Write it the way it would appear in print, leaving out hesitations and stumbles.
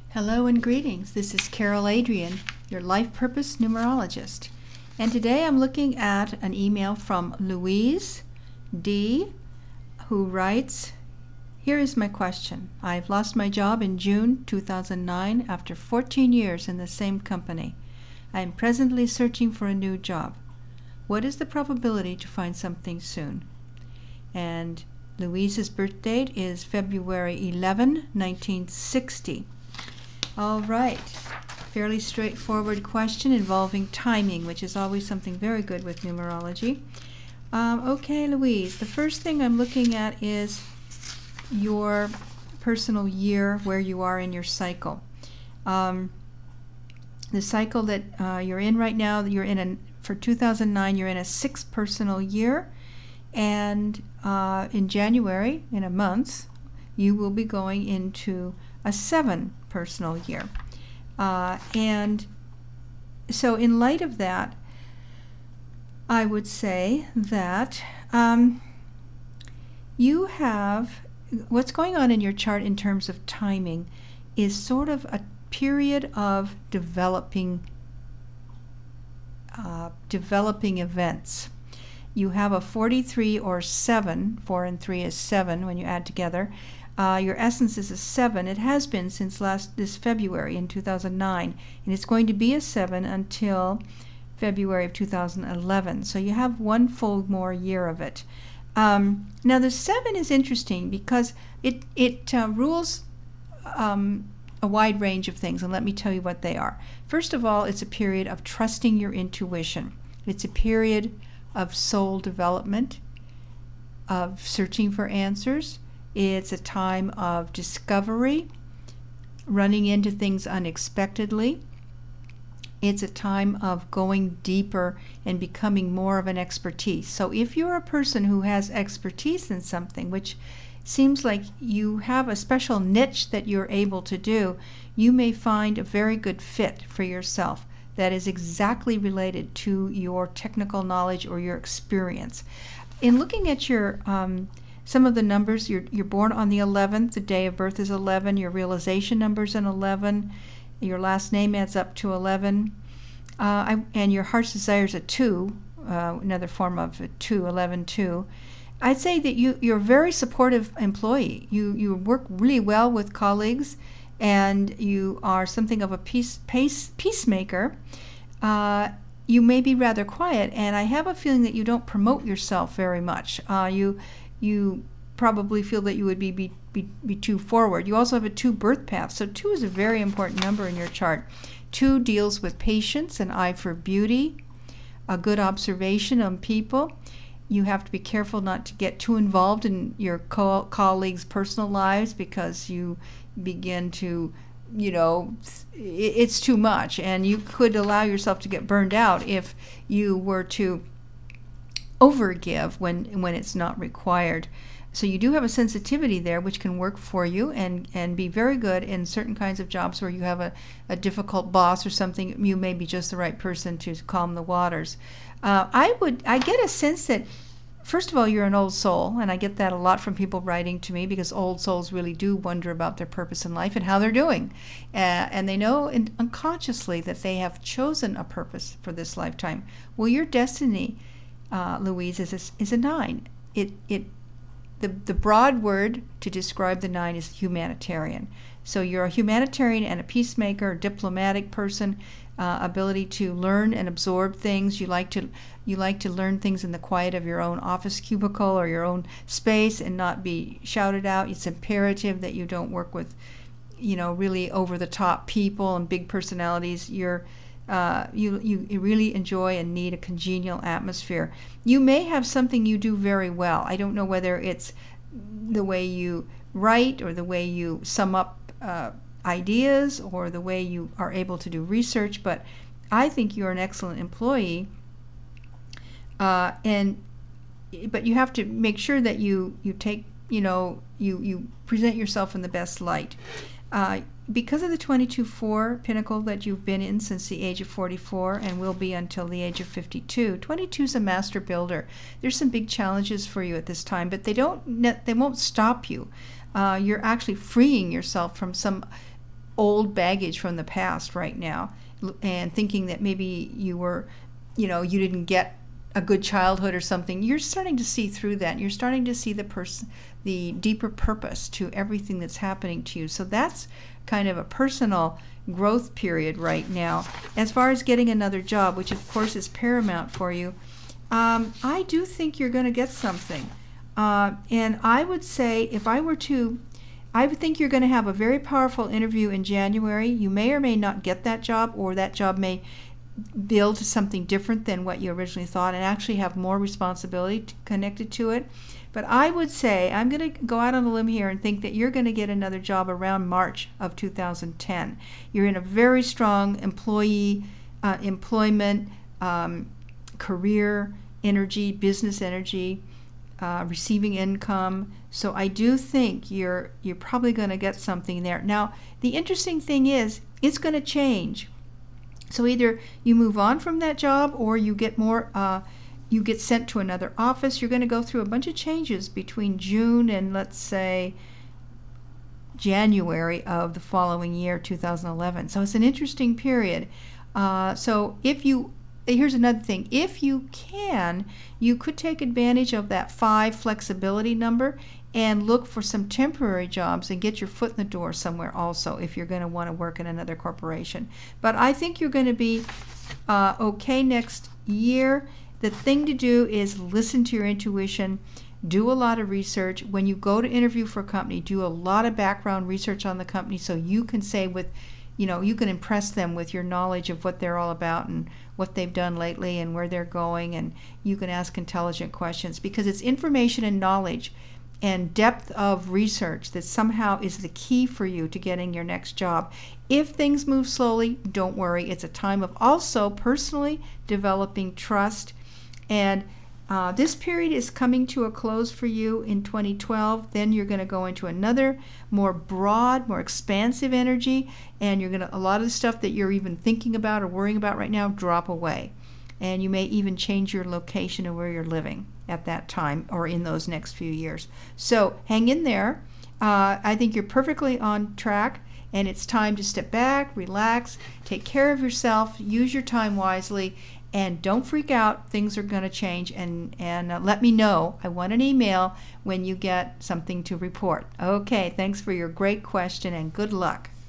Hello and greetings. This is Carol Adrian, your life purpose numerologist. And today I'm looking at an email from Louise D., who writes, "Here is my question. I've lost my job in June 2009 after 14 years in the same company. I am presently searching for a new job. What is the probability to find something soon?" And Louise's birth date is February 11, 1960. All right, fairly straightforward question involving timing, which is always something very good with numerology. Okay, Louise, the first thing I'm looking at is your personal year, where you are in your cycle. The cycle that you're in right now, for 2009, you're in a 6 personal year, and in January, in a month, you will be going into a 7 personal year. And so in light of that, I would say that you have, what's going on in your chart in terms of timing is sort of a period of developing events. You have a 43 or 7, 4 and 3 is 7 when you add together. Your essence is a 7. It has been since this February in 2009, and it's going to be a 7 until February of 2011. So you have one full more year of it. Now the 7 is interesting because it rules a wide range of things, and let me tell you what they are. First of all, it's a period of trusting your intuition. It's a period of soul development, of searching for answers. It's a time of discovery, running into things unexpectedly. It's a time of going deeper and becoming more of an expertise. So if you're a person who has expertise in something, which seems like you have a special niche that you're able to do, you may find a very good fit for yourself that is exactly related to your technical knowledge or your experience. In looking at your some of the numbers, you're born on the 11th, the day of birth is 11, your realization number's an 11, your last name adds up to 11, and your heart's desire is a 2, another form of a 2, 11, 2. I'd say that you're a very supportive employee. You work really well with colleagues, and you are something of a peacemaker. You may be rather quiet, and I have a feeling that you don't promote yourself very much. You probably feel that you would be too forward. You also have a 2 birth path, so 2 is a very important number in your chart. 2 deals with patience, an eye for beauty, a good observation on people. You have to be careful not to get too involved in your colleagues' personal lives because you begin to, it's too much, and you could allow yourself to get burned out if you were to overgive when it's not required. So you do have a sensitivity there which can work for you and be very good in certain kinds of jobs where you have a difficult boss or something. You may be just the right person to calm the waters. I get a sense that, first of all, you're an old soul, and I get that a lot from people writing to me because old souls really do wonder about their purpose in life and how they're doing. And they know unconsciously that they have chosen a purpose for this lifetime. Well, your destiny, Louise, is a 9. The broad word to describe the 9 is humanitarian. So you're a humanitarian and a peacemaker, a diplomatic person, ability to learn and absorb things. You like to learn things in the quiet of your own office cubicle or your own space and not be shouted out. It's imperative that you don't work with, really over the top people and big personalities. You really enjoy and need a congenial atmosphere. You may have something you do very well. I don't know whether it's the way you write or the way you sum up ideas or the way you are able to do research, but I think you're an excellent employee. But you have to make sure that you take, you present yourself in the best light. Because of the 22-4 pinnacle that you've been in since the age of 44 and will be until the age of 52, 22 is a master builder. There's some big challenges for you at this time, but they won't stop you. You're actually freeing yourself from some old baggage from the past right now, and thinking that maybe you were, you didn't get a good childhood or something. You're starting to see through that. You're starting to see the deeper purpose to everything that's happening to you. So that's kind of a personal growth period right now. As far as getting another job, which of course is paramount for you, I do think you're going to get something. And I would say, I would think you're going to have a very powerful interview in January. You may or may not get that job, or that job may build to something different than what you originally thought and actually have more responsibility connected to it. But I would say, I'm going to go out on a limb here and think that you're going to get another job around March of 2010. You're in a very strong employment, career energy, business energy, receiving income. So I do think you're probably going to get something there. Now, the interesting thing is, it's going to change. So either you move on from that job, or you get you get sent to another office. You're going to go through a bunch of changes between June and, let's say, January of the following year, 2011. So it's an interesting period. So here's another thing. If you can, you could take advantage of that 5 flexibility number and look for some temporary jobs and get your foot in the door somewhere also, if you're going to want to work in another corporation. But I think you're going to be okay next year. The thing to do is listen to your intuition, do a lot of research. When you go to interview for a company, do a lot of background research on the company, so you can say you can impress them with your knowledge of what they're all about and what they've done lately and where they're going, and you can ask intelligent questions, because it's information and knowledge and depth of research that somehow is the key for you to getting your next job. If things move slowly, don't worry. It's a time of also personally developing trust. And this period is coming to a close for you in 2012. Then you're going to go into another more broad, more expansive energy, and a lot of the stuff that you're even thinking about or worrying about right now drop away. And you may even change your location of where you're living at that time or in those next few years. So hang in there. I think you're perfectly on track, and it's time to step back, relax, take care of yourself, use your time wisely, and don't freak out. Things are going to change, and let me know. I want an email when you get something to report. Okay, thanks for your great question, and good luck.